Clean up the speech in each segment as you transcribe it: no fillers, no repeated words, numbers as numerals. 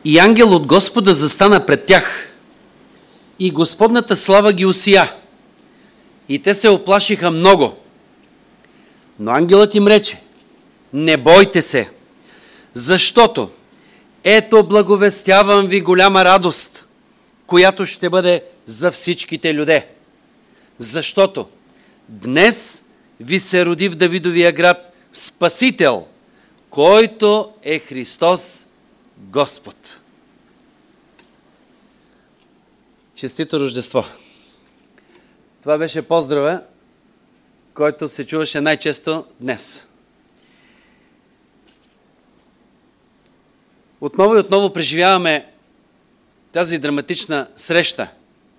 И ангел от Господа застана пред тях. И Господната слава ги осия. И те се оплашиха много. Но ангелът им рече: не бойте се, защото ето благовестявам ви голяма радост, която ще бъде за всичките люде. Защото днес ви се роди в Давидовия град Спасител, който е Христос Господ. Честито Рождество! Това беше поздрава, който се чуваше най-често днес. Отново и отново преживяваме тази драматична среща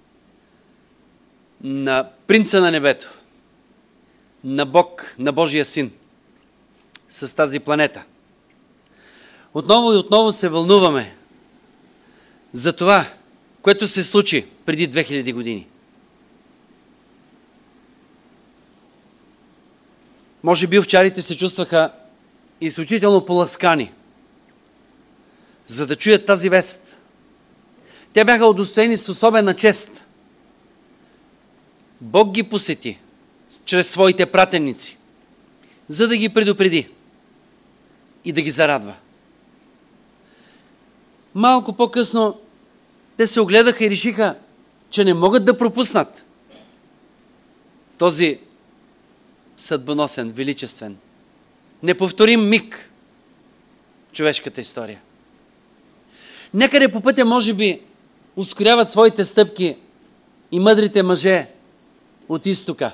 на Принца на небето, на Бог, на Божия Син, с тази планета. Отново и отново се вълнуваме за това, което се случи преди 2000 години. Може би овчарите се чувстваха изключително поласкани, за да чуят тази вест. Те бяха удостоени с особена чест. Бог ги посети чрез своите пратеници, за да ги предупреди и да ги зарадва. Малко по-късно те се огледаха и решиха, че не могат да пропуснат този съдбоносен, величествен, неповторим миг в човешката история. Некъде по пътя, може би, ускоряват своите стъпки и мъдрите мъже от изтока.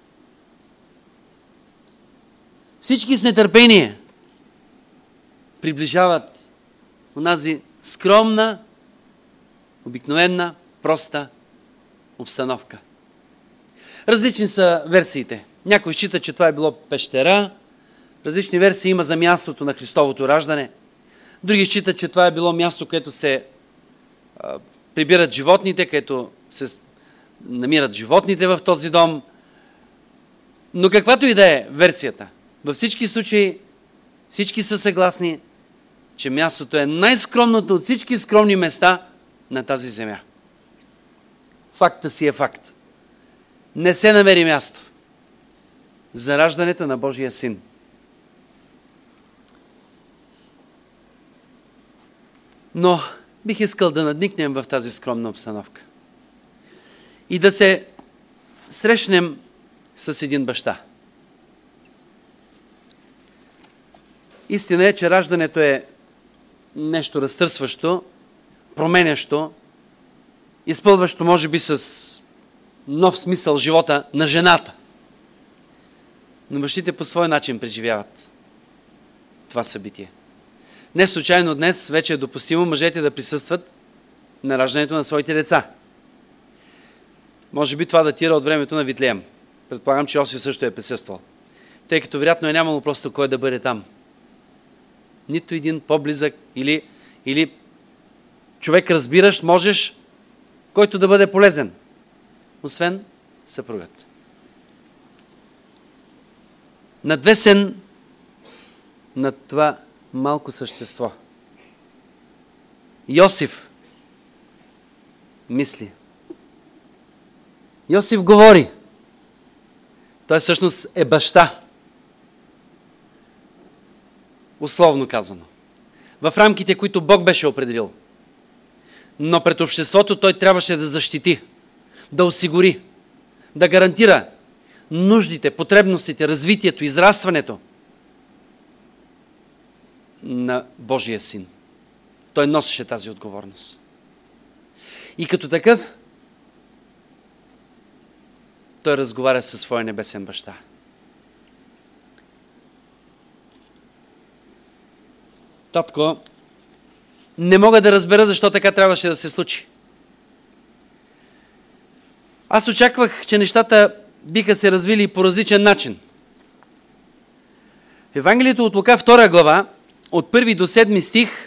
Всички с нетърпение приближават онази скромна, обикновена, проста обстановка. Различни са версиите. Някой счита, че това е било пещера. Различни версии има за мястото на Христовото раждане. Други считат, че това е било място, където се прибират животните, където се намират животните в този дом. Но каквато и да е версията, във всички случаи всички са съгласни, че мястото е най-скромното от всички скромни места на тази земя. Факта си е факт. Не се намери място за раждането на Божия Син. Но бих искал да надникнем в тази скромна обстановка и да се срещнем с един баща. Истина е, че раждането е нещо разтърсващо, променящо, изпълващо, може би, с нов смисъл живота на жената. Но бащите по свой начин преживяват това събитие. Не случайно днес вече е допустимо мъжете да присъстват на раждането на своите деца. Може би това датира от времето на Витлеем. Предполагам, че Йосиф също е присъствал. Тъй като вероятно е нямало просто кой да бъде там. Нито един по-близък или човек разбиращ, можеш, който да бъде полезен. Освен съпругът. Надвесен над това малко същество. Йосиф мисли. Йосиф говори. Той всъщност е баща. Условно казано. В рамките, които Бог беше определил. Но пред обществото той трябваше да защити, да осигури, да гарантира нуждите, потребностите, развитието, израстването на Божия Син. Той носеше тази отговорност. И като такъв, той разговаря със своя небесен баща. Татко, не мога да разбера защо така трябваше да се случи. Аз очаквах, че нещата биха се развили по различен начин. В Евангелието от Лука, 2 глава, от 1 до 7 стих,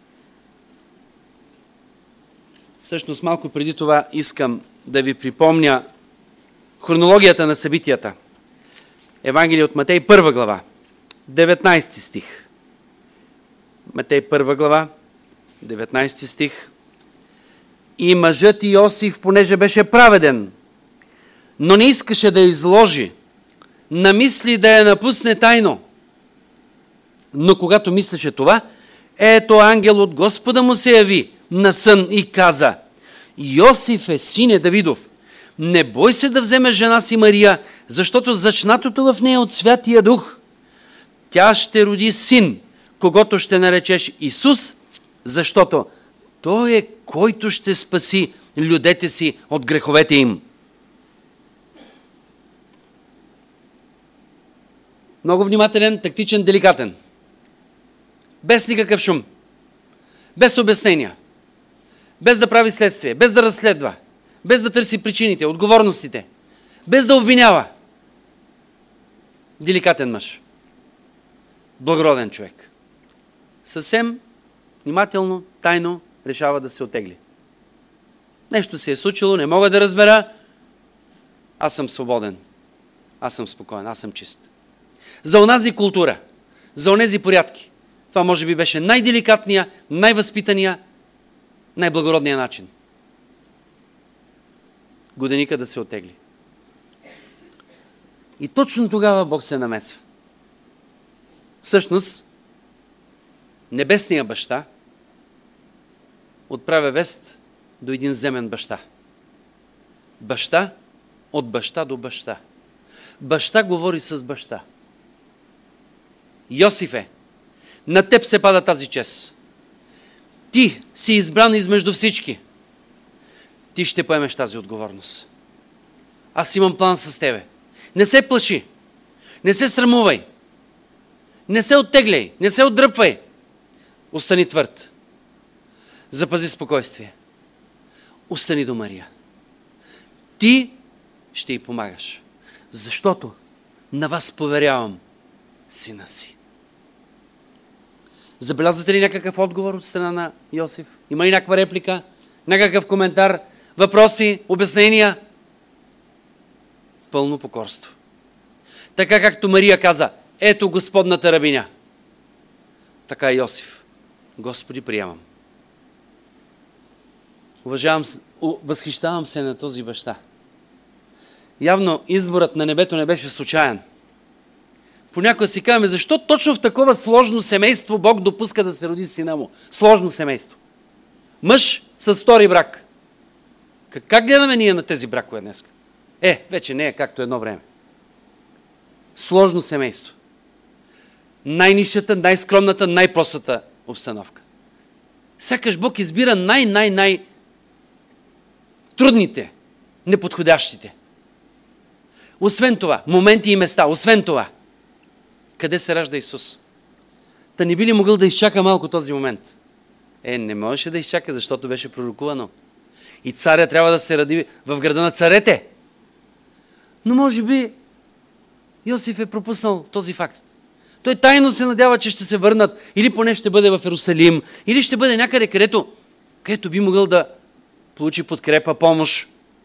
всъщност малко преди това искам да ви припомня хронологията на събитията. Евангелие от Матей, 1 глава, 19 стих. Матей, 1 глава, 19 стих. И мъжът Йосиф, понеже беше праведен, но не искаше да я изложи, намисли да я напусне тайно. Но когато мислеше това, ето ангел от Господа му се яви на сън и каза: Йосифе, сине Давидов, не бой се да вземеш жена си Мария, защото зачнатото в нея от Святия Дух. Тя ще роди син, когото ще наречеш Исус, защото той е, който ще спаси людете си от греховете им. Много внимателен, тактичен, деликатен. Без никакъв шум. Без обяснения. Без да прави следствие. Без да разследва. Без да търси причините, отговорностите. Без да обвинява. Деликатен мъж. Благороден човек. Съвсем внимателно, тайно решава да се оттегли. Нещо се е случило, не мога да разбера. Аз съм свободен. Аз съм спокоен. Аз съм чист. За онази култура, за онези порядки, това може би беше най-деликатния, най-възпитания, най-благородния начин. Годеника да се оттегли. И точно тогава Бог се намесва. Всъщност, небесният баща отправя вест до един земен баща. Баща от баща до баща. Баща говори с баща. Йосифе, на теб се пада тази чест. Ти си избран измежду всички. Ти ще поемеш тази отговорност. Аз имам план с тебе. Не се плаши. Не се срамувай. Не се оттегляй. Не се отдръпвай. Остани твърд. Запази спокойствие. Остани до Мария. Ти ще й помагаш. Защото на вас поверявам сина си. Забелязвате ли някакъв отговор от страна на Йосиф? Има ли някаква реплика? Някакъв коментар? Въпроси? Обяснения? Пълно покорство. Така както Мария каза: ето Господната рабиня. Така и Йосиф: Господи, приемам. Възхищавам се на този баща. Явно изборът на небето не беше случайен. Понякога си казваме: защо точно в такова сложно семейство Бог допуска да се роди сина му? Сложно семейство. Мъж с втори брак. Как гледаме ние на тези бракове днес? Вече не е както едно време. Сложно семейство. Най-нишата, най-скромната, най-простата обстановка. Сякаш Бог избира трудните, неподходящите. Освен това, моменти и места, освен това, къде се ражда Исус? Та не би ли могъл да изчака малко този момент? Не можеше да изчака, защото беше пророкувано. И царя трябва да се роди в града на царете. Но може би Йосиф е пропуснал този факт. Той тайно се надява, че ще се върнат, или поне ще бъде в Иерусалим, или ще бъде някъде, където би могъл да получи подкрепа, помощ.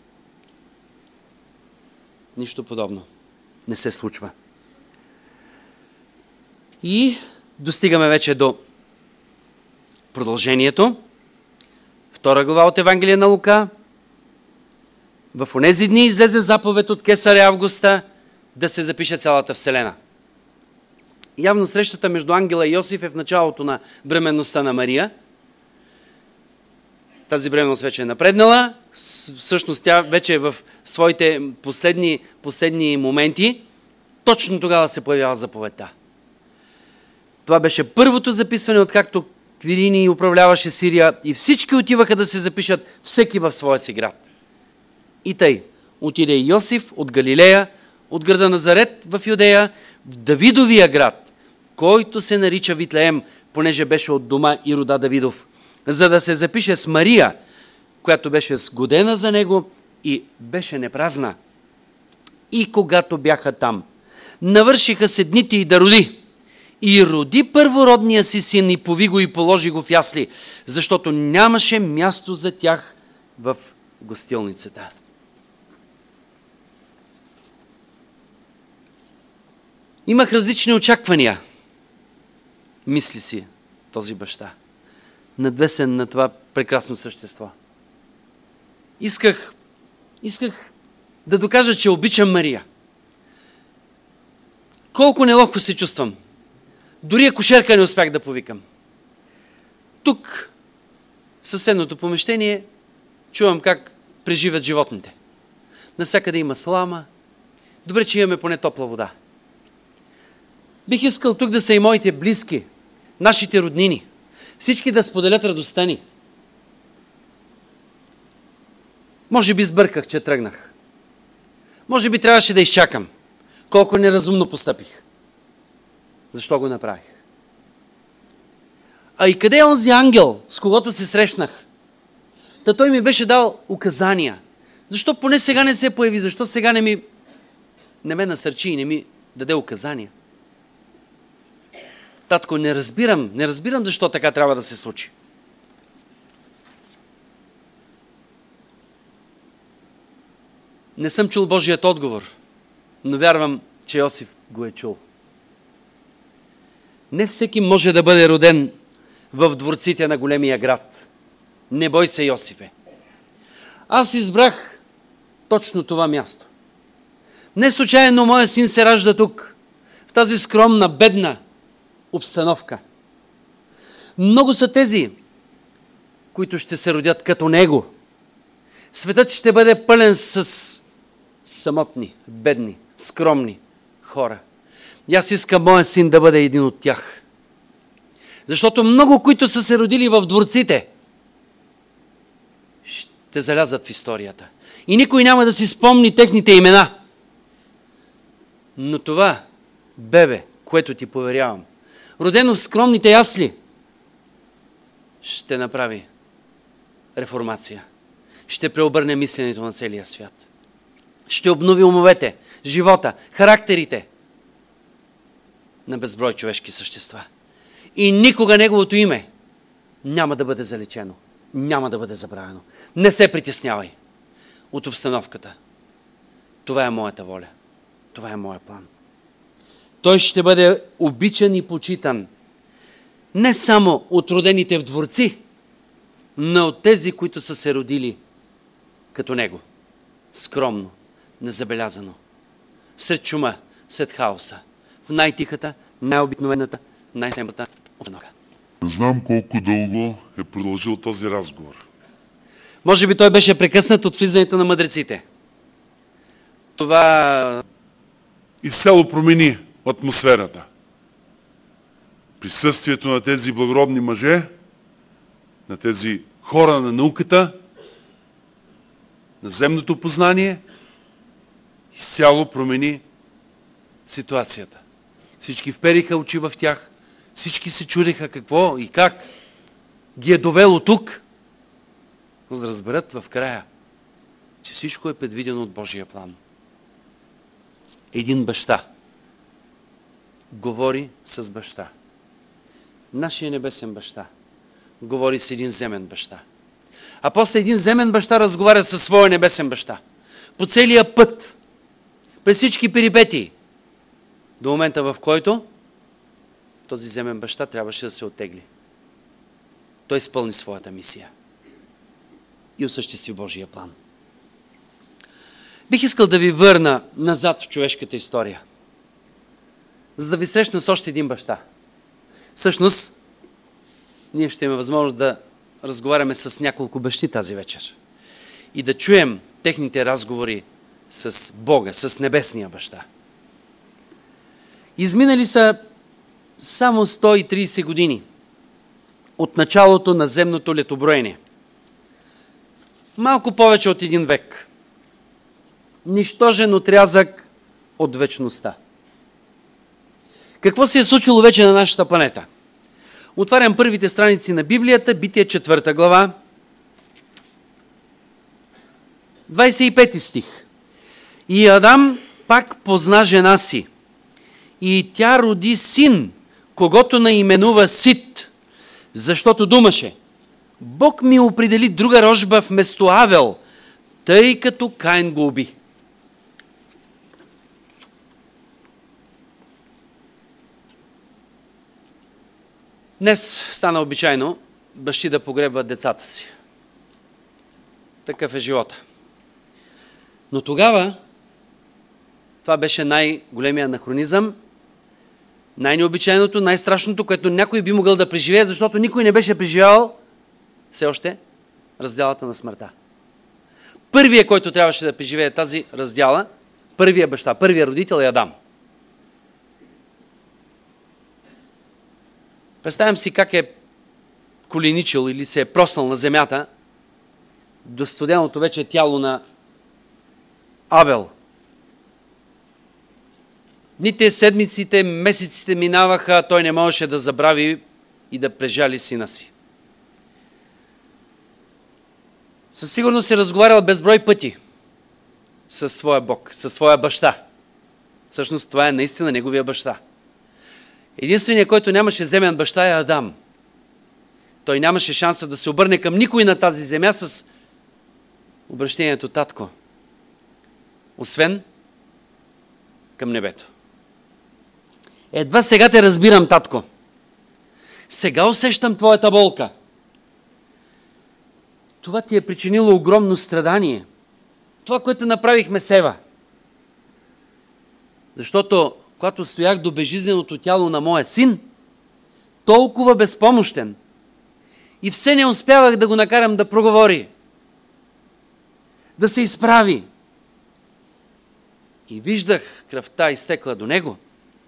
Нищо подобно не се случва. И достигаме вече до продължението. 2 глава от Евангелие на Лука. В онези дни излезе заповед от Кесаря Августа да се запише цялата вселена. Явно срещата между ангела и Йосиф е в началото на бременността на Мария. Тази бременност вече е напреднала. Всъщност тя вече е в своите последни моменти. Точно тогава се появява заповедта. Това беше първото записване, откакто Квирини управляваше Сирия, и всички отиваха да се запишат, всеки в своя си град. И тъй, отиде Йосиф от Галилея, от града Назарет в Юдея, в Давидовия град, който се нарича Витлеем, понеже беше от дома и рода Давидов, за да се запише с Мария, която беше сгодена за него и беше непразна. И когато бяха там, навършиха се дните и да роди. И роди първородния си син и пови го и положи го в ясли, защото нямаше място за тях в гостилницата. Имах различни очаквания, мисли си този баща. надвесен на това прекрасно същество. Исках да докажа, че обичам Мария. Колко неловко се чувствам. Дори акушерка не успях да повикам. Тук, в съседното помещение, чувам как преживят животните. Насякъде има слама. Добре, че имаме поне топла вода. Бих искал тук да са и моите близки, нашите роднини. Всички да споделят радостта ни. Може би сбърках, че тръгнах. Може би трябваше да изчакам. Колко неразумно постъпих. Защо го направих? А и къде е онзи ангел, с когото се срещнах? Та той ми беше дал указания. Защо поне сега не се появи? Защо сега не ме насърчи и не ми даде указания? Татко, не разбирам защо така трябва да се случи. Не съм чул Божият отговор, но вярвам, че Йосиф го е чул. Не всеки може да бъде роден в дворците на големия град. Не бой се, Йосифе. Аз избрах точно това място. Не случайно моя син се ражда тук, в тази скромна, бедна обстановка. Много са тези, които ще се родят като него. Светът ще бъде пълен с самотни, бедни, скромни хора. И аз искам моя син да бъде един от тях. Защото много, които са се родили в дворците, ще залязат в историята. И никой няма да си спомни техните имена. Но това бебе, което ти поверявам, родено в скромните ясли, ще направи реформация. Ще преобърне мисленето на целия свят. Ще обнови умовете, живота, характерите на безброй човешки същества. И никога неговото име няма да бъде заличено. Няма да бъде забравено. Не се притеснявай от обстановката. Това е моята воля. Това е моя план. Той ще бъде обичан и почитан не само от родените в дворци, но от тези, които са се родили като него. Скромно, незабелязано. Сред чума, сред хаоса. В най-тихата, най-обикновената, най-семата обстановка. Не знам колко дълго е продължил този разговор. Може би той беше прекъснат от влизането на мъдреците. Това Изцяло промени атмосферата. Присъствието на тези благородни мъже, на тези хора на науката, на земното познание, изцяло промени ситуацията. Всички впериха очи в тях, всички се чудеха какво и как ги е довело тук, за да разберат в края, че всичко е предвидено от Божия план. Един баща говори с баща. Нашия небесен баща говори с един земен баща. А после един земен баща разговаря със своя небесен баща. По целия път, през всички перипетии, до момента, в който този земен баща трябваше да се оттегли. Той изпълни своята мисия и осъществи Божия план. Бих искал да ви върна назад в човешката история, за да ви срещна с още един баща. Всъщност, ние ще имаме възможност да разговаряме с няколко бащи тази вечер и да чуем техните разговори с Бога, с Небесния баща. Изминали са само 130 години от началото на земното летоброене. Малко повече от един век. Нищожен отрязък от вечността. Какво се е случило вече на нашата планета? Отварям първите страници на Библията, Битие 4 глава, 25 стих. И Адам пак позна жена си, и тя роди син, когото наименува Сит, защото думаше: Бог ми определи друга рожба вместо Авел, тъй като Каин го уби. Днес стана обичайно бащи да погребват децата си. Такъв е живота. Но тогава това беше най-големия анахронизъм, най-необичайното, най-страшното, което някой би могъл да преживее, защото никой не беше преживявал все още раздялата на смъртта. Първият, който трябваше да преживее тази раздяла, първият баща, първият родител е Адам. Представям си как е коленичил или се е проснал на земята до студеното вече тяло на Авел. Дните, седмиците, месеците минаваха, той не можеше да забрави и да прежали сина си. Със сигурност се разговарял безброй пъти със своя Бог, със своя баща. Всъщност това е наистина неговия баща. Единственият, който нямаше земен баща, е Адам. Той нямаше шанса да се обърне към никой на тази земя с обращението татко. Освен към небето. Едва сега те разбирам, татко. Сега усещам твоята болка. Това ти е причинило огромно страдание. Това, което направихме с Ева. Защото, когато стоях до безжизненото тяло на моя син, толкова безпомощен, и все не успявах да го накарам да проговори, да се изправи. И виждах кръвта изтекла до него.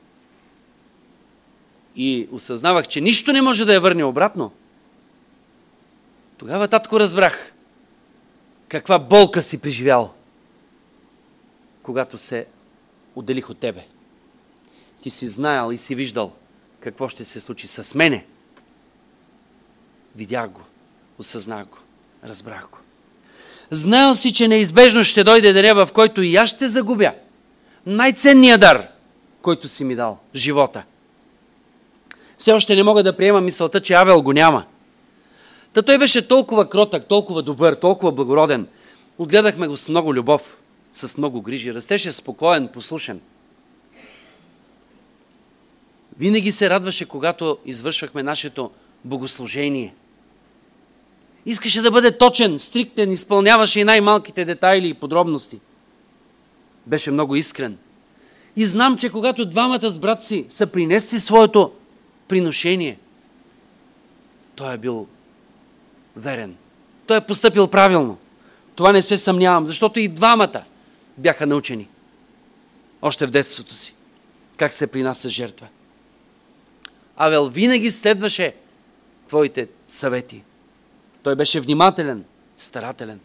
И осъзнавах, че нищо не може да я върне обратно. Тогава, татко, разбрах каква болка си преживял, когато се отделих от тебе. Ти си знаел и си виждал какво ще се случи с мене. Видях го, осъзнах го, разбрах го. Знаел си, че неизбежно ще дойде деня, в който и аз ще загубя най-ценния дар, който си ми дал – живота. Все още не мога да приема мисълта, че Авел го няма. Та той беше толкова кротък, толкова добър, толкова благороден. Отгледахме го с много любов, с много грижи. Растеше спокоен, послушен. Винаги се радваше, когато извършвахме нашето богослужение. Искаше да бъде точен, стриктен, изпълняваше и най-малките детайли и подробности. Беше много искрен. И знам, че когато двамата с брат си са принесли своето приношение, той е бил верен. Той е постъпил правилно. Това не се съмнявам, защото и двамата бяха научени. Още в детството си. Как се принася жертва. Авел винаги следваше твоите съвети. Той беше внимателен, старателен.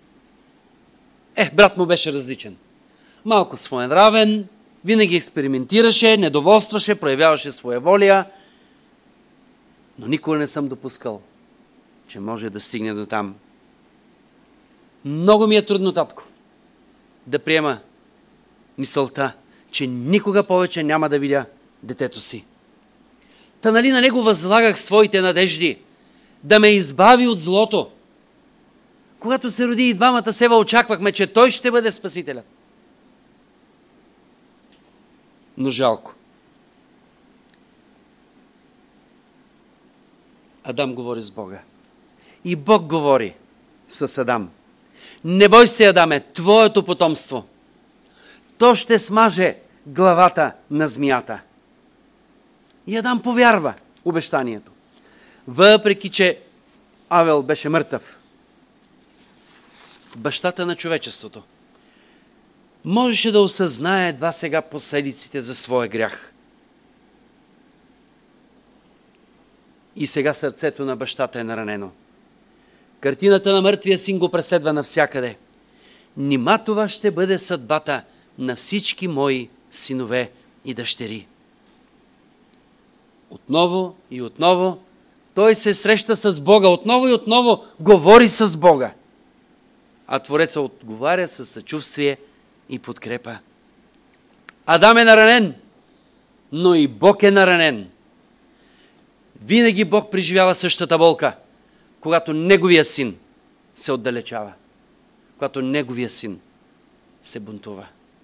Брат му беше различен. Малко своенравен, винаги експериментираше, недоволстваше, проявяваше своеволия, но никога не съм допускал, че може да стигне до там. Много ми е трудно, татко, да приема мисълта, че никога повече няма да видя детето си. Та нали на него възлагах своите надежди да ме избави от злото. Когато се роди и двамата с Ева, очаквахме, че той ще бъде спасителят. Но жалко. Адам говори с Бога. И Бог говори с Адам. Не бой се, Адаме, твоето потомство. То ще смаже главата на змията. И Адам повярва обещанието. Въпреки, че Авел беше мъртъв, бащата на човечеството можеше да осъзнае едва сега последиците за своя грях. И сега сърцето на бащата е наранено. Картината на мъртвия син го преследва навсякъде. Нима това ще бъде съдбата на всички мои синове и дъщери. Отново и отново той се среща с Бога. Отново и отново говори с Бога. А Творецът отговаря със съчувствие и подкрепа. Адам е наранен, но и Бог е наранен. Винаги Бог преживява същата болка, когато неговия син се отдалечава, когато неговия син се бунтува.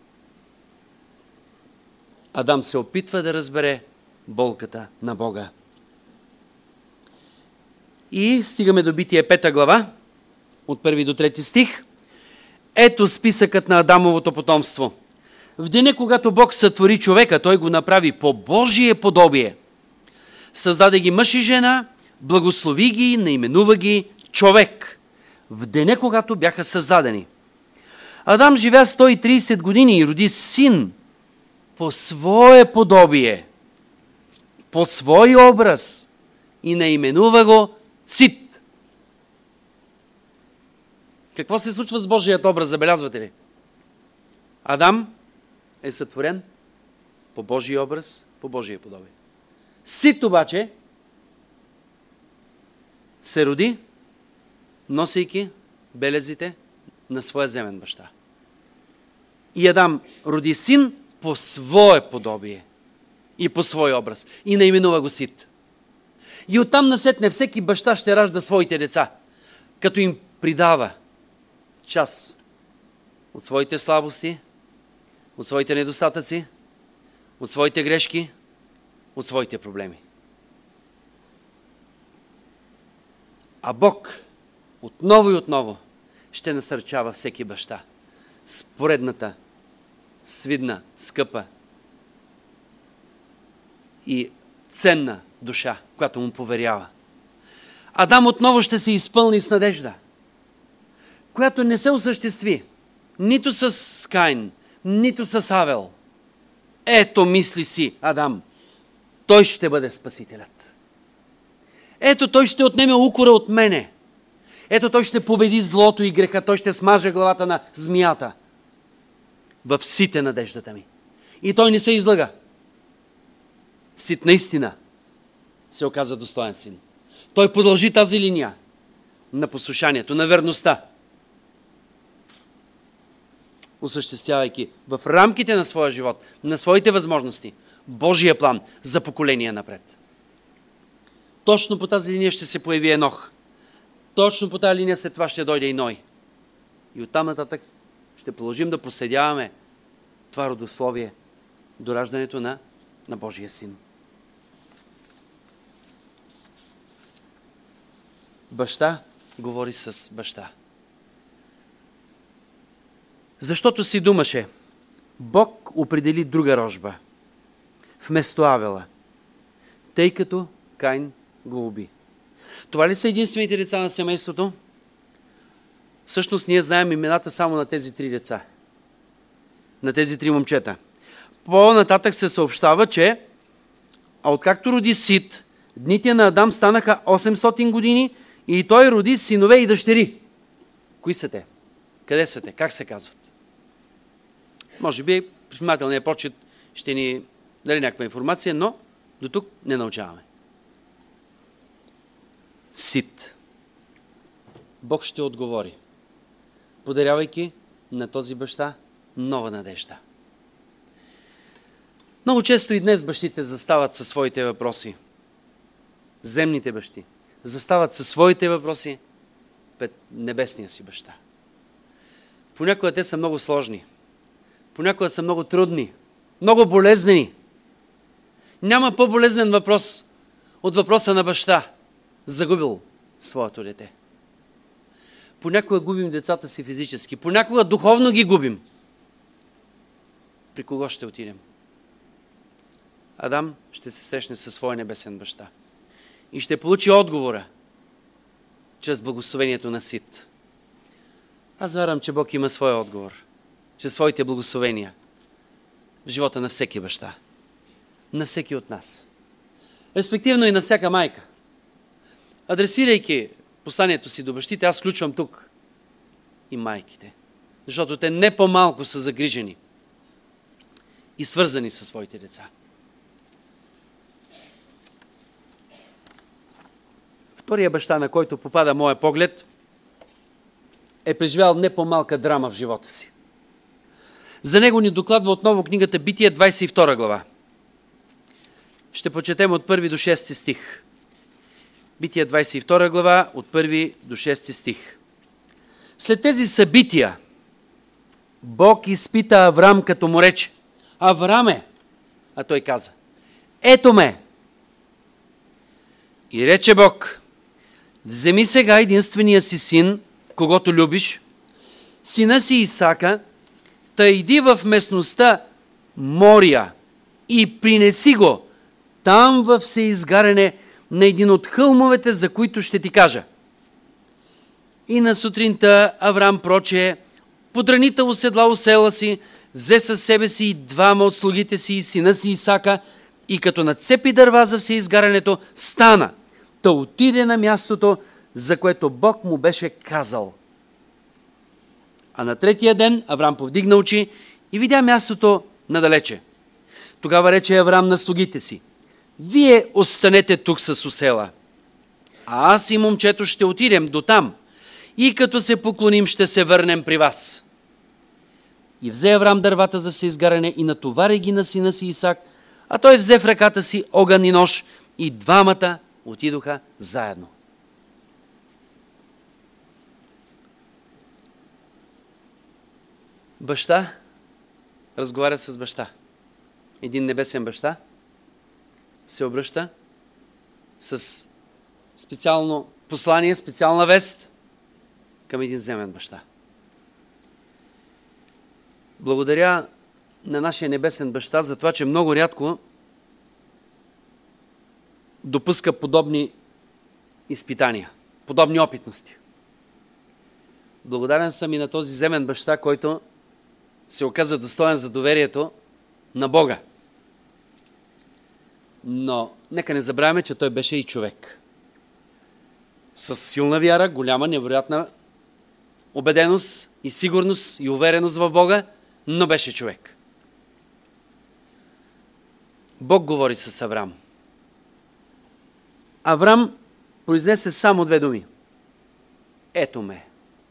Адам се опитва да разбере болката на Бога. И стигаме до Битие 5 глава, от 1 до 3 стих. Ето списъкът на Адамовото потомство. В деня, когато Бог сътвори човека, той го направи по Божие подобие. Създаде ги мъж и жена, благослови ги, наименува ги човек. В деня, когато бяха създадени. Адам живя 130 години и роди син по свое подобие, по свой образ и наименува го Сит. Какво се случва с Божият образ, забелязвате ли? Адам е сътворен по Божия образ, по Божие подобие. Сит обаче се роди, носейки белезите на своя земен баща. И Адам роди син по свое подобие и по свой образ. И наименува го Сит. И оттам насетне всеки баща ще ражда своите деца, като им придава част от своите слабости, от своите недостатъци, от своите грешки, от своите проблеми. А Бог отново и отново ще насърчава всеки баща с поредната, свидна, скъпа и ценна душа, която му поверява. Адам отново ще се изпълни с надежда, която не се осъществи нито с Каин, нито с Авел. Ето, мисли си Адам, той ще бъде спасителят. Ето, той ще отнеме укора от мене. Ето, той ще победи злото и греха, той ще смаже главата на змията. В Сит е надеждата ми. И той не се излъга. Сит наистина се оказа достоен син. Той продължи тази линия на послушанието, на верността, осъществявайки в рамките на своя живот, на своите възможности, Божия план за поколения напред. Точно по тази линия ще се появи Енох. Точно по тази линия след това ще дойде и Ной. И оттам нататък ще продължим да проследяваме това родословие до раждането на Божия син. Баща говори с баща. Защото си думаше, Бог определи друга рожба вместо Авела, тъй като Каин го уби. Това ли са единствените деца на семейството? Всъщност ние знаем имената само на тези 3 деца. На тези 3 момчета. По-нататък се съобщава, че откакто роди Сит, дните на Адам станаха 800 години и той роди синове и дъщери. Кои са те? Къде са те? Как се казват? Може би при внимателния прочит ще ни даде някаква информация, но до тук не научаваме. Сит. Бог ще отговори, подарявайки на този баща нова надежда. Много често и днес бащите застават със своите въпроси. Земните бащи застават със своите въпроси пред небесния си баща. Понякога те са много сложни. Понякога са много трудни. Много болезнени. Няма по-болезнен въпрос от въпроса на баща, загубил своето дете. Понякога губим децата си физически. Понякога духовно ги губим. При кого ще отидем? Адам ще се срещне със своя небесен баща. И ще получи отговора чрез благословението на Сит. Аз вярвам, че Бог има своя отговор. Чрез своите благословения в живота на всеки баща. На всеки от нас. Респективно и на всяка майка. Адресирайки посланието си до бащите, аз включвам тук и майките. Защото те не по-малко са загрижени и свързани със своите деца. Втория баща, на който попада моя поглед, е преживял не по-малка драма в живота си. За него ни докладва отново книгата Битие 22 глава. Ще прочетем от 1 до 6 стих. Битие 22 глава, от 1 до 6 стих. След тези събития Бог изпита Аврам, като му рече: Авраме! А той каза: ето ме! И рече Бог: вземи сега единствения си син, когото любиш, сина си Исака, та иди в местността Мория и принеси го там в всеизгаряне на един от хълмовете, за които ще ти кажа. И на сутринта Авраам прочее, подранита оседла осела си, взе със себе си и двама от слугите си и сина си Исака, и като нацепи дърва за всеизгарянето, стана, та отиде на мястото, за което Бог му беше казал. А на третия ден Авраам повдигна очи и видя мястото надалече. Тогава рече Авраам на слугите си: вие останете тук с осела, а аз и момчето ще отидем до там и като се поклоним, ще се върнем при вас. И взе Авраам дървата за всеизгаряне и натовари ги на сина си Исак, а той взе в ръката си огън и нож и двамата отидоха заедно. Баща разговаря с баща. Един небесен баща се обръща с специално послание, специална вест към един земен баща. Благодаря на нашия небесен баща за това, че много рядко допуска подобни изпитания, подобни опитности. Благодарен съм и на този земен баща, който се оказа достоен за доверието на Бога. Но нека не забравяме, че той беше и човек. С силна вяра, голяма, невероятна убеденост и сигурност и увереност в Бога, но беше човек. Бог говори с Авраам. Авраам произнесе само две думи. Ето ме.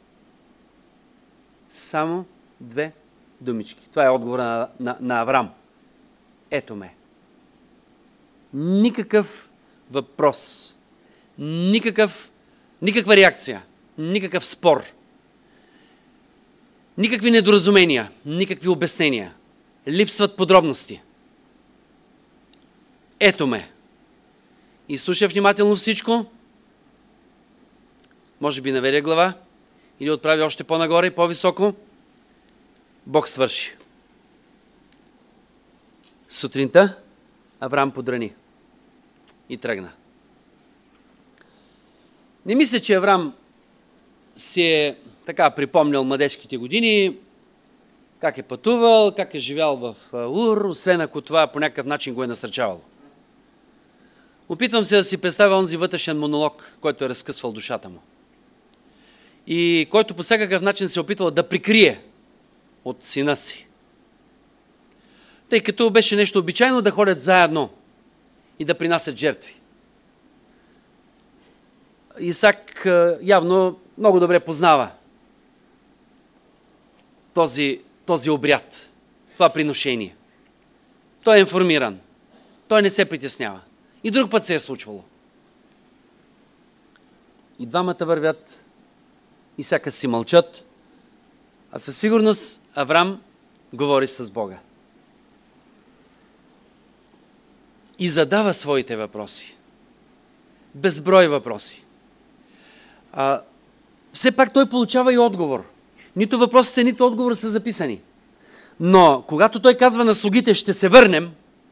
Само две думички. Това е отговора на Авраам. Ето ме. Никакъв въпрос. Никаква реакция. Никакъв спор. Никакви недоразумения. Никакви обяснения. Липсват подробности. Ето ме. И слуша внимателно всичко. Може би наведе глава или отправи още по-нагоре и по-високо. Бог свърши. Сутринта Авраам подрани и тръгна. Не мисля, че Авраам си е така припомнял младежките години, как е пътувал, как е живял в Ур, освен ако това по някакъв начин го е насърчавало. Опитвам се да си представя онзи вътрешен монолог, който е разкъсвал душата му. И който по всякакъв начин се опитвал да прикрие от сина си. Тъй като беше нещо обичайно да ходят заедно и да принасят жертви. Исак явно много добре познава този обряд, това приношение. Той е информиран. Той не се притеснява. И друг път се е случвало. И двамата вървят и сякаш си мълчат, а със сигурност Авраам говори с Бога. И задава своите въпроси. Безброй въпроси. Все пак той получава и отговор. Нито въпросите, нито отговор са записани. Но когато той казва на слугите, ще се върнем,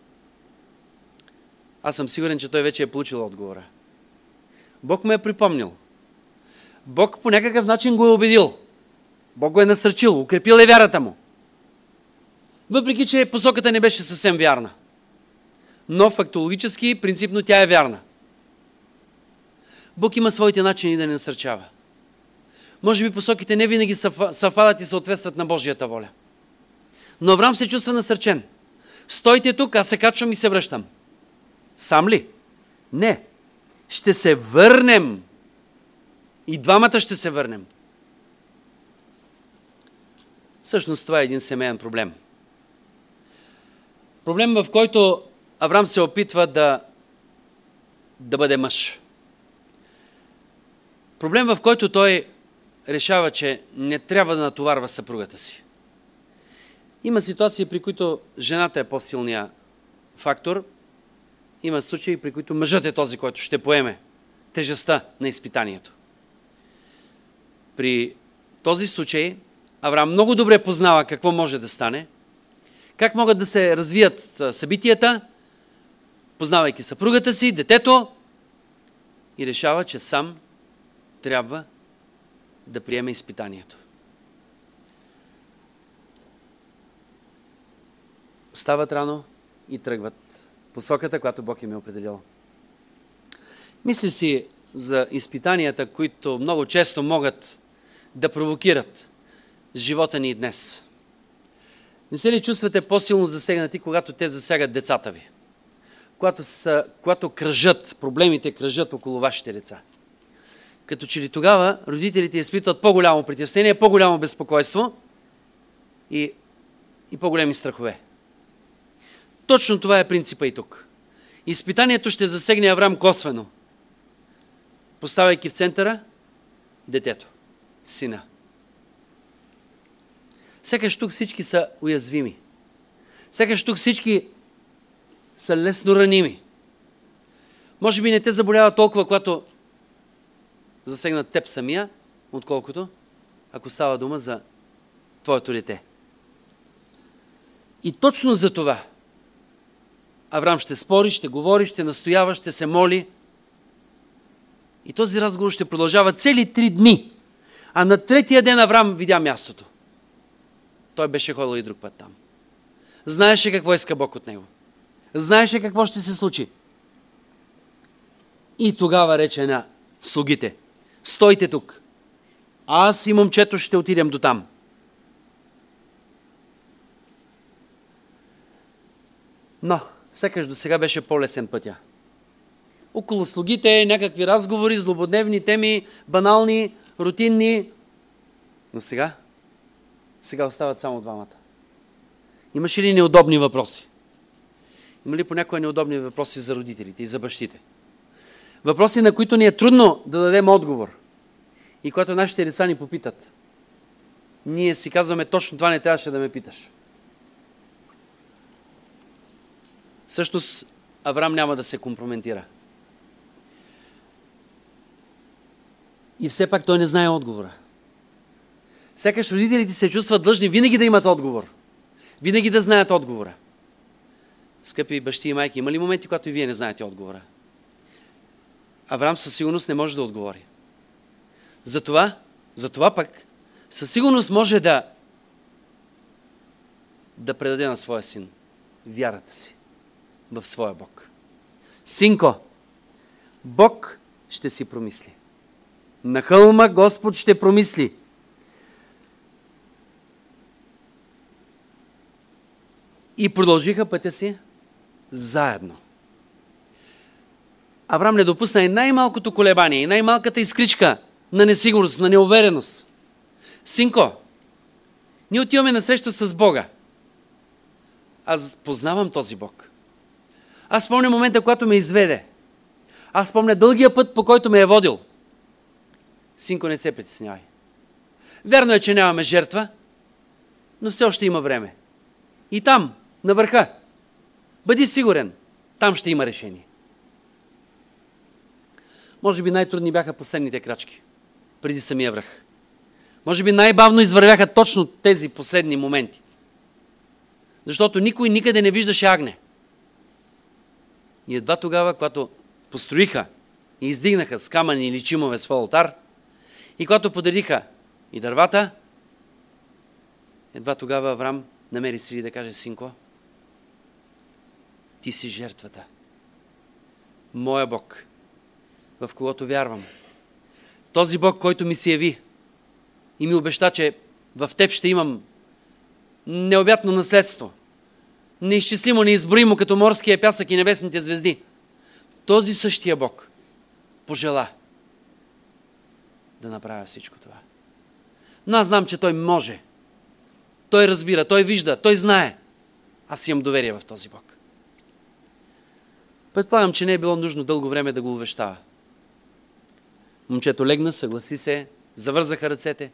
аз съм сигурен, че той вече е получил отговора. Бог ме е припомнил. Бог по някакъв начин го е убедил. Бог го е насърчил, укрепил е вярата му. Въпреки че посоката не беше съвсем вярна. Но фактологически, принципно тя е вярна. Бог има своите начини да ни насърчава. Може би посоките не винаги съвпадат и съответстват на Божията воля. Но Авраам се чувства насърчен. Стойте тук, аз се качвам и се връщам. Сам ли? Не. Ще се върнем. И двамата ще се върнем. Всъщност това е един семейен проблем. Проблем, в който Авраам се опитва да бъде мъж. Проблем, в който той решава, че не трябва да натоварва съпругата си. Има ситуации, при които жената е по-силният фактор. Има случаи, при които мъжът е този, който ще поеме тежестта на изпитанието. При този случай Авраам много добре познава какво може да стане, как могат да се развият събитията, познавайки съпругата си, детето, и решава, че сам трябва да приеме изпитанието. Стават рано и тръгват посоката, която Бог им е определил. Мисли си за изпитанията, които много често могат да провокират живота ни днес. Не се ли чувствате по-силно засегнати, когато те засягат децата ви? Когато кръжат, проблемите кръжат около вашите деца. Като че ли тогава родителите изпитват по-голямо притеснение, по-голямо безпокойство и по-големи страхове. Точно това е принципа и тук. Изпитанието ще засегне Авраам косвено, поставяйки в центъра детето, сина. Сякаш тук всички са уязвими. Сякаш тук всички са лесно раними. Може би не те заболява толкова, когато засегнат теб самия, отколкото ако става дума за твоето дете. И точно за това Авраам ще спори, ще говори, ще настоява, ще се моли. И този разговор ще продължава цели 3 дни. А на 3-тия ден Авраам видя мястото. Той беше ходил и друг път там. Знаеше какво иска Бог от него. Знаеше какво ще се случи. И тогава рече на слугите: стойте тук. Аз и момчето ще отидем до там. Но сякаш до сега беше по-лесен пътя. Около слугите някакви разговори, злободневни теми, банални, рутинни. Но сега остават само двамата. Имаше ли неудобни въпроси? Има ли понякога неудобни въпроси за родителите и за бащите? Въпроси, на които ни е трудно да дадем отговор. И когато нашите деца ни попитат, ние си казваме: точно това не трябваше да ме питаш. Всъщност Авраам няма да се компрометира. И все пак той не знае отговора. Сякаш родителите се чувстват длъжни винаги да имат отговор. Винаги да знаят отговора. Скъпи бащи и майки, има ли моменти, когато и вие не знаете отговора? Авраам със сигурност не може да отговори. Затова пък със сигурност може да предаде на своя син вярата си в своя Бог. Синко, Бог ще си промисли. На хълма Господ ще промисли. И продължиха пътя си заедно. Авраам не допусна и най-малкото колебание, и най-малката изкричка на несигурност, на неувереност. Синко, ние отиваме на среща с Бога. Аз познавам този Бог. Аз спомня момента, когато ме изведе. Аз спомня дългия път, по който ме е водил. Синко, не се притеснявай. Вярно е, че нямаме жертва, но все още има време. И там, на върха, бъди сигурен, там ще има решение. Може би най-трудни бяха последните крачки, преди самия връх. Може би най-бавно извървяха точно тези последни моменти. Защото никой никъде не виждаше агне. И едва тогава, когато построиха и издигнаха с камъни или чимове своя олтар, и когато подариха и дървата, едва тогава Авраам намери сили да каже: синко, ти си жертвата. Моя Бог, в когото вярвам. Този Бог, който ми се яви и ми обеща, че в теб ще имам необятно наследство, неизчислимо, неизброимо, като морския пясък и небесните звезди. Този същия Бог пожела да направя всичко това. Но аз знам, че Той може. Той разбира, Той вижда, Той знае. Аз имам доверие в този Бог. Предполагам, че не е било нужно дълго време да го увещава. Момчето легна, съгласи се, завързаха ръцете.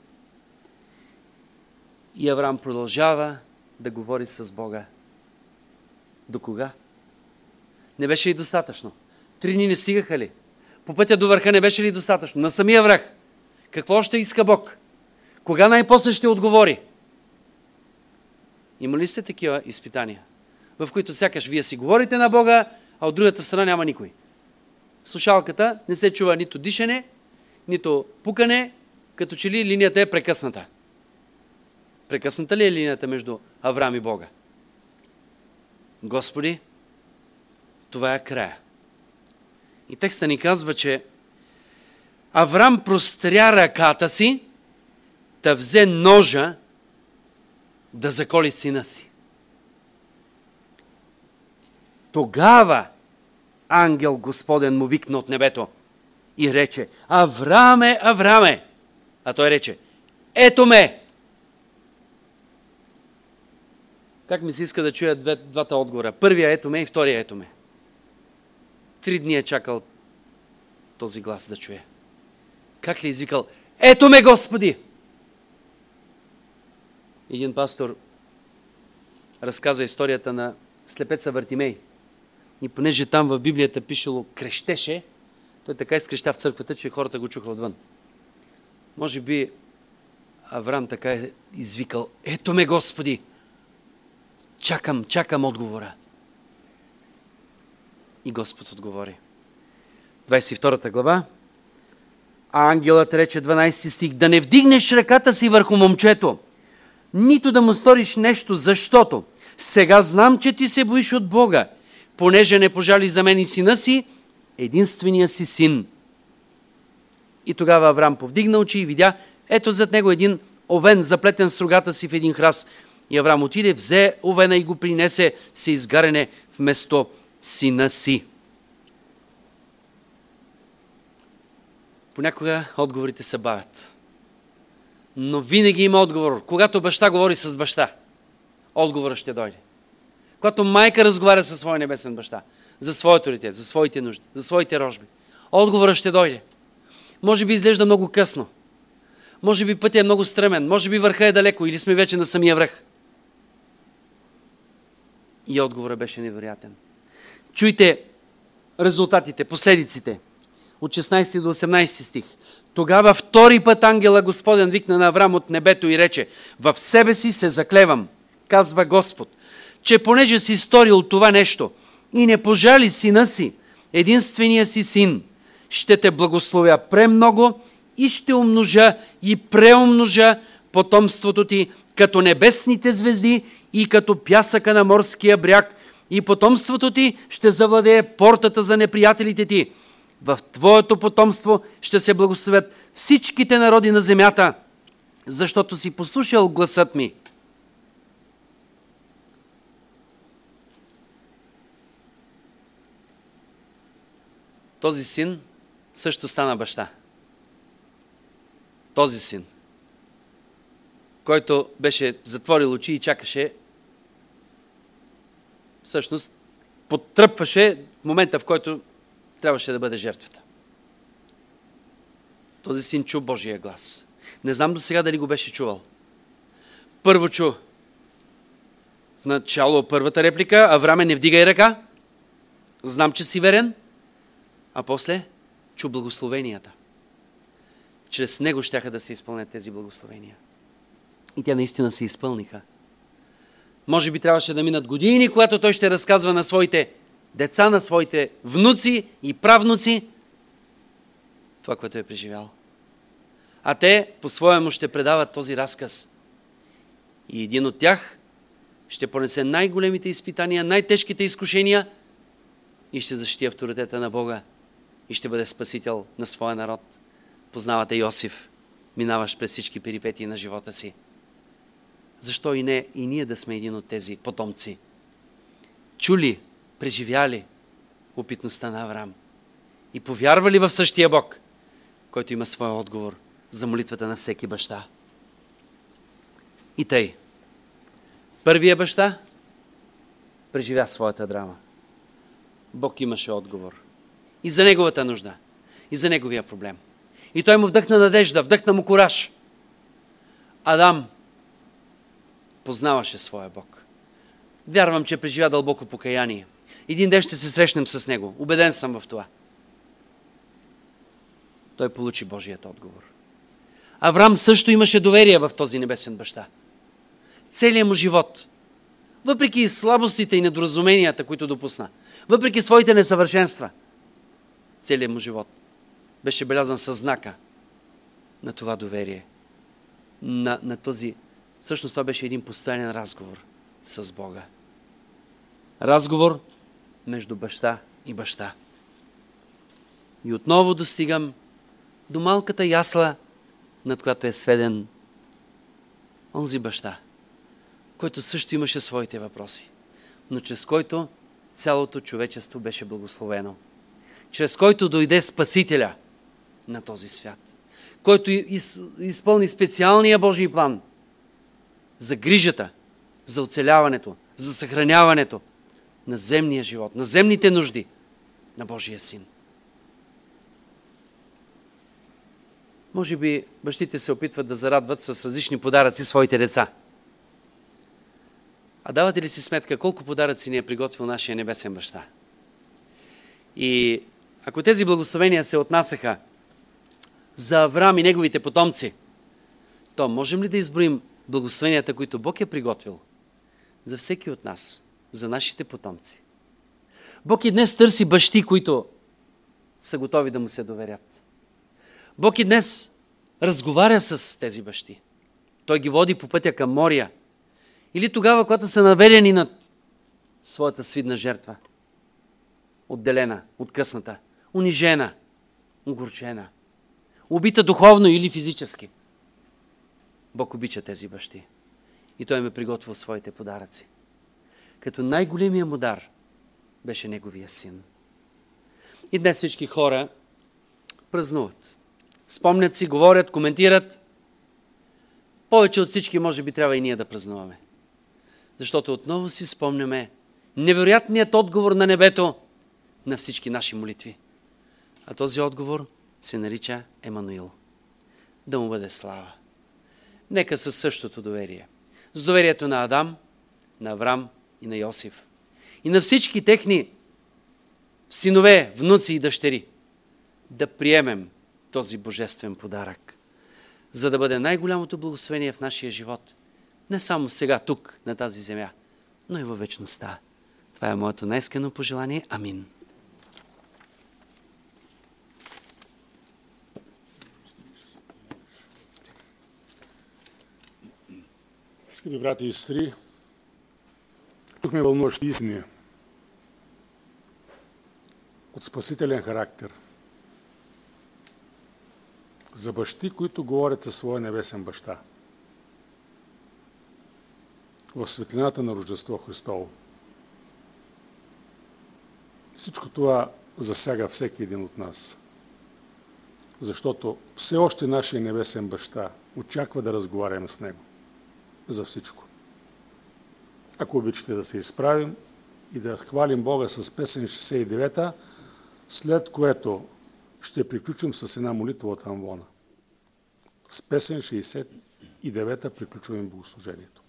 И Авраам продължава да говори с Бога. До кога? Не беше и достатъчно. 3 дни не стигаха ли? По пътя до върха не беше ли достатъчно? На самия връх. Какво още иска Бог? Кога най-после ще отговори? Има ли сте такива изпитания, в които сякаш вие си говорите на Бога, а от другата страна няма никой? В слушалката не се чува нито дишане, нито пукане, като че ли линията е прекъсната. Прекъсната ли е линията между Авраам и Бога? Господи, това е края. И текста ни казва, че Авраам простря ръката си, да взе ножа да заколи сина си. Тогава ангел Господен му викна от небето и рече: Аврааме, Аврааме! А той рече: ето ме! Как ми се иска да чуя двата отговора? Първия ето ме и втория ето ме. 3 дни е чакал този глас да чуе. Как ли е извикал: ето ме, Господи! Един пастор разказа историята на слепеца Вартимей. И понеже там в Библията пишело крещеше, той така изкреща в църквата, че хората го чуха отвън. Може би Авраам така е извикал: ето ме, Господи! Чакам отговора. И Господ отговори. 22 глава. А ангелът рече, 12 стих: да не вдигнеш ръката си върху момчето, нито да му сториш нещо, защото сега знам, че ти се боиш от Бога, понеже не пожали за мен и сина си, единствения си син. И тогава Авраам повдигна очи и видя, ето зад него един овен, заплетен с рогата си в един храст. И Авраам отиде, взе овена и го принесе се изгарене вместо сина си. Понякога отговорите се бавят. Но винаги има отговор. Когато баща говори с баща, отговорът ще дойде. Когато майка разговаря със своя небесен баща, за своето дете, за своите нужди, за своите рожби, отговорът ще дойде. Може би изглежда много късно. Може би пътят е много стръмен. Може би върха е далеко или сме вече на самия връх. И отговорът беше невероятен. Чуйте резултатите, последиците. От 16 до 18 стих. Тогава втори път ангела Господен викна на Авраам от небето и рече: в себе си се заклевам, казва Господ, че понеже си сторил това нещо и не пожали сина си, единствения си син, ще те благословя премного и ще умножа и преумножа потомството ти като небесните звезди и като пясъка на морския бряг, и потомството ти ще завладее портата за неприятелите ти. В твоето потомство ще се благословят всичките народи на земята, защото си послушал гласът ми. Този син също стана баща. Този син, който беше затворил очи и чакаше, всъщност подтръпваше в момента, в който трябваше да бъде жертвата. Този син чу Божия глас. Не знам до сега дали го беше чувал. Първо чу в начало първата реплика: Аврааме, не вдигай ръка, знам, че си верен. А после чу благословенията. Чрез него щяха да се изпълнят тези благословения. И те наистина се изпълниха. Може би трябваше да минат години, когато той ще разказва на своите деца, на своите внуци и правнуци това, което е преживял. А те по-своему ще предават този разказ. И един от тях ще понесе най-големите изпитания, най-тежките изкушения и ще защити авторитета на Бога и ще бъде спасител на своя народ. Познавате Йосиф, минаваш през всички перипетии на живота си. Защо и не и ние да сме един от тези потомци? Чули, преживяли опитността на Авраам и повярвали в същия Бог, който има своя отговор за молитвата на всеки баща. И тъй, първия баща преживя своята драма. Бог имаше отговор и за неговата нужда, и за неговия проблем. И той му вдъхна надежда, вдъхна му кураж. Адам познаваше своя Бог. Вярвам, че преживя дълбоко покаяние. Един ден ще се срещнем с него. Убеден съм в това. той получи Божият отговор. Авраам също имаше доверие в този небесен баща. Целият му живот, въпреки слабостите и недоразуменията, които допусна, въпреки своите несъвършенства, целият му живот беше белязан със знака на това доверие. На този... Всъщност това беше един постоянен разговор с Бога. Разговор между баща и баща. И отново достигам до малката ясла, над която е сведен онзи баща, който също имаше своите въпроси, но чрез който цялото човечество беше благословено. Чрез който дойде Спасителя на този свят, който изпълни специалния Божий план за грижата, за оцеляването, за съхраняването на земния живот, на земните нужди на Божия Син. Може би бащите се опитват да зарадват с различни подаръци своите деца. А давате ли си сметка колко подаръци ни е приготвил нашия небесен баща? И ако тези благословения се отнасяха за Авраам и неговите потомци, то можем ли да изброим благословенията, които Бог е приготвил за всеки от нас, за нашите потомци? Бог и днес търси бащи, които са готови да му се доверят. Бог и днес разговаря с тези бащи. Той ги води по пътя към Мория. Или тогава, когато са наведени над своята свидна жертва. Отделена, откъсната, унижена, огорчена, убита духовно или физически. Бог обича тези бащи. И Той им е приготвил своите подаръци. Като най-големия му дар беше неговия син. И днес всички хора празнуват. Спомнят си, говорят, коментират. Повече от всички, може би, трябва и ние да празнуваме. Защото отново си спомняме невероятният отговор на небето на всички наши молитви. А този отговор се нарича Емануил. Да му бъде слава. Нека със същото доверие. С доверието на Адам, на Аврам и на Йосиф. И на всички техни синове, внуци и дъщери. Да приемем този божествен подарък, за да бъде най-голямото благословение в нашия живот. Не само сега, тук, на тази земя, но и във вечността. Това е моето най-искрено пожелание. Амин. Скъпи брати и сестри, чухме вълнуващи истини от спасителен характер за бащи, които говорят със своя небесен баща в светлината на Рождество Христово. Всичко това засяга всеки един от нас, защото все още нашия небесен баща очаква да разговаряме с него за всичко. Ако обичате да се изправим и да хвалим Бога с песен 69-та, след което ще приключим с една молитва от амвона. С песен 69-та приключваме богослужението.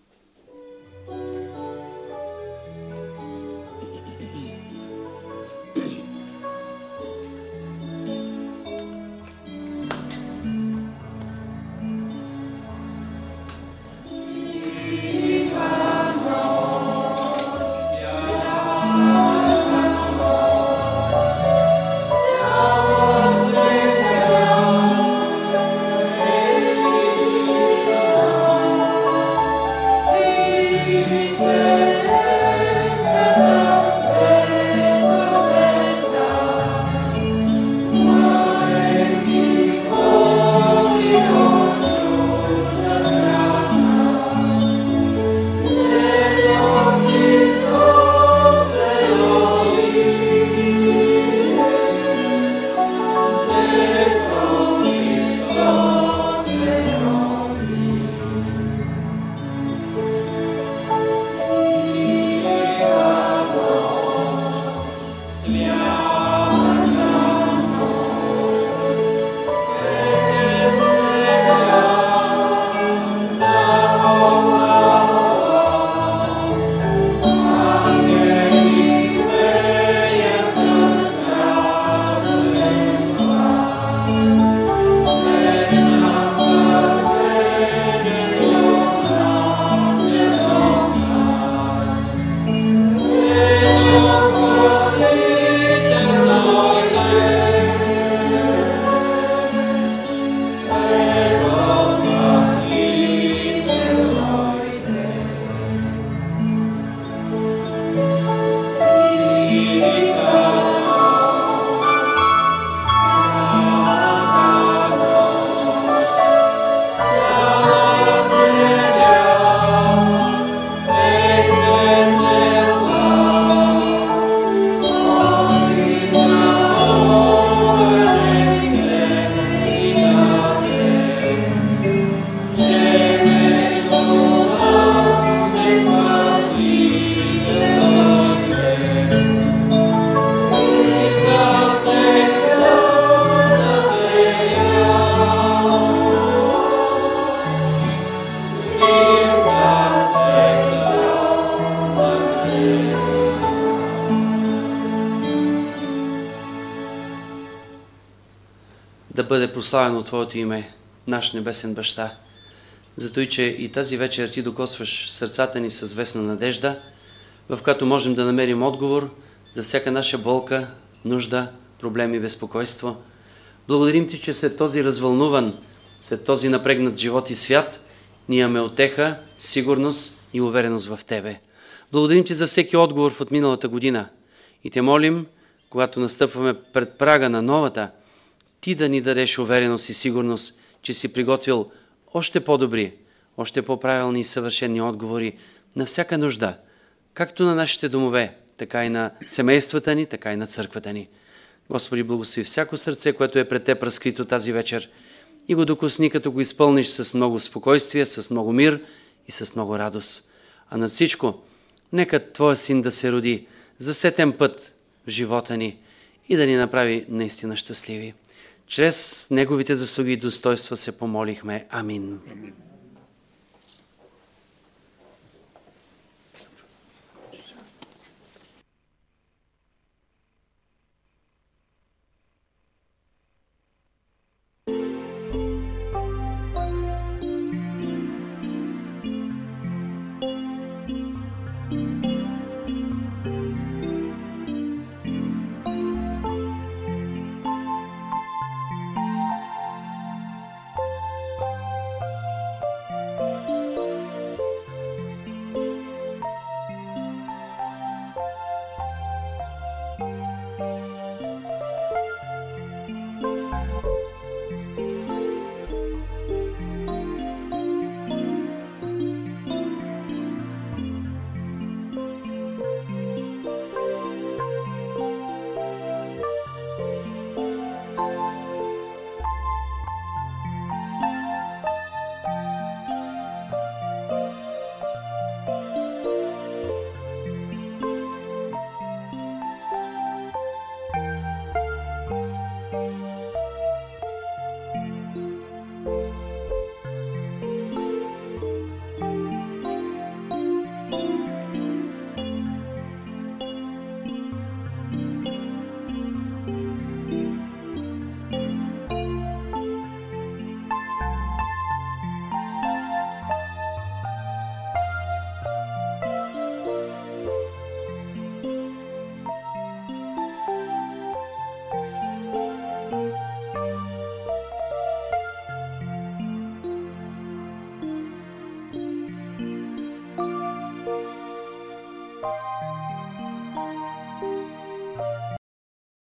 бъде прославено Твоето име, наш небесен Баща. Зато и че и тази вечер Ти докосваш сърцата ни с вестна надежда, в която можем да намерим отговор за всяка наша болка, нужда, проблеми, безпокойство. Благодарим Ти, че след този развълнуван, след този напрегнат живот и свят, ние имаме утеха, сигурност и увереност в Тебе. Благодарим Ти за всеки отговор от миналата година и Те молим, когато настъпваме пред прага на новата, Ти да ни дадеш увереност и сигурност, че си приготвил още по-добри, още по-правилни и съвършени отговори на всяка нужда, както на нашите домове, така и на семействата ни, така и на църквата ни. Господи, благослови всяко сърце, което е пред Теб разкрито тази вечер и го докосни, като го изпълниш с много спокойствие, с много мир и с много радост. А над всичко, нека Твоя Син да се роди за сетен път в живота ни и да ни направи наистина щастливи. Чрез Неговите заслуги и достоинства се помолихме. Амин.